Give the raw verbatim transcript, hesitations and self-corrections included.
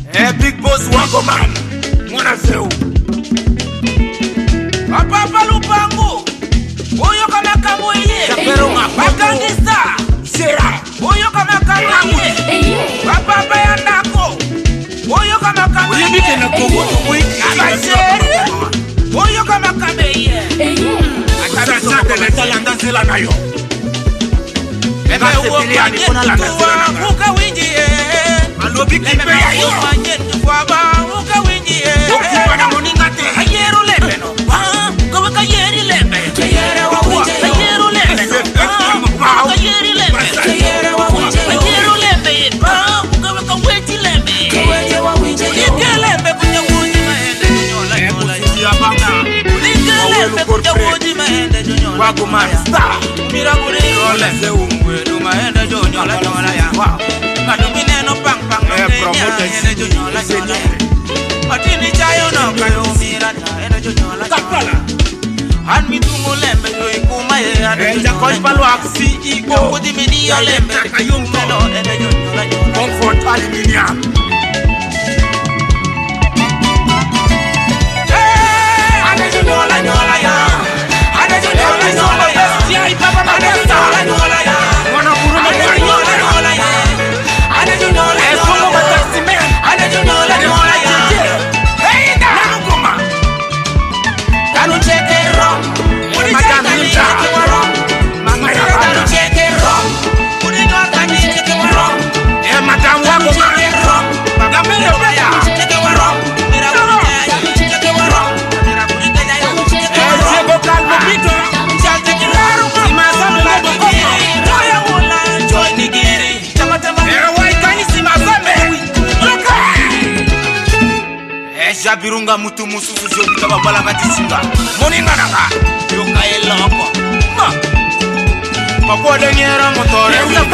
Eh, big boss wako man. Mwana zeu. Papa palupangu. Oyo kama kambo iye. Chapero mapakangisa. Sera. Oyo kama kambo iye. Papa bayandako. Oyo kama kambo iye. Uyibike na kongo tuwiki. Abaseri. Oyo kama kambo iye. Atara sante le talanda zela na yo. Ebe uo kanyetu wa muka winjiye. Alobi kipe ya yo. Manyetu wa ba muka winjiye. Ukipana moninga te. Ayeru lebe no. Kawa kayeri lebe. Kayere wa winjiye. Ayeru lebe no. Kawa kayeri lebe. Kayere wa winjiye. Ayeru lebe. Kawa kaweti lebe. Kaweti wa winjiye. Ulike lebe kunya wuji maende junyola nyola yo. Ulike lebe kunya wuji maende junyola. Wako master. Mira kuri role se umwe duma ende junyola nyola ya. Kadumine no pang pang no ende junyola nyola. Atini chayo no kayo mira ende junyola nyola. Han mi tungo lembe yo ikuma ye ende junyola. Enja palo aksi iko kodi mini yo lembe kayo mno ende junyola nyola. Comfort aluminium. Ende junyola nyola ya. Ende junyola nyola ya. Siya ipapa madesta. Nyola ya. Mwana buru mo nyola nyola ya. Ende junyola ya. Esolo batasi me. Ende junyola nyola ya. Hey da. Nangoma. Kanu cheke rom. Madame Nita. Mama ya bana. Kanu cheke rom. Kunigo kanu cheke rom. Eh madame wako cheke rom. Madame Nita ya. Cheke rom. Mira kuniga cheke rom. Mira kuniga cheke rom. Chego kalmo pito. Cheke rom. Simasamu lebo kiri. Joya wula joy nigiri. Chama chama. Eh wai kani simasamu. Yoka. Eh jabirunga mutu mususu jobika babala katisinga. Moninga nanga. Yoka eloko. Ma. Papo de nyera motore.